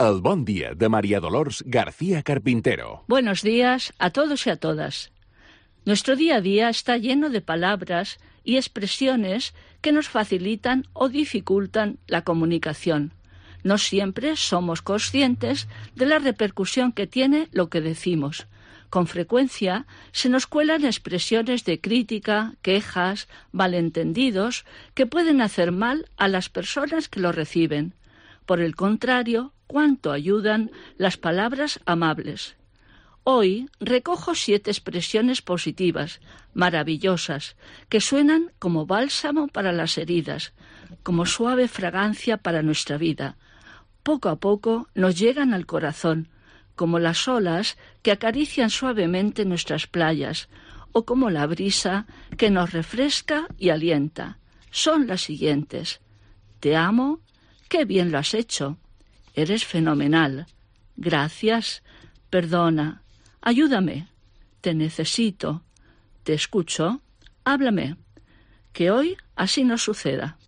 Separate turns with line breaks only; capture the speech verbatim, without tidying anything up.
El bon dia de María Dolors García Carpintero.
Buenos días a todos y a todas. Nuestro día a día está lleno de palabras y expresiones que nos facilitan o dificultan la comunicación. No siempre somos conscientes de la repercusión que tiene lo que decimos. Con frecuencia se nos cuelan expresiones de crítica, quejas, malentendidos que pueden hacer mal a las personas que lo reciben. Por el contrario, cuánto ayudan las palabras amables. Hoy recojo siete expresiones positivas, maravillosas, que suenan como bálsamo para las heridas, como suave fragancia para nuestra vida. Poco a poco nos llegan al corazón, como las olas que acarician suavemente nuestras playas, o como la brisa que nos refresca y alienta. Son las siguientes: te amo, qué bien lo has hecho, eres fenomenal, gracias, perdona, ayúdame, te necesito, te escucho, háblame, que hoy así no suceda.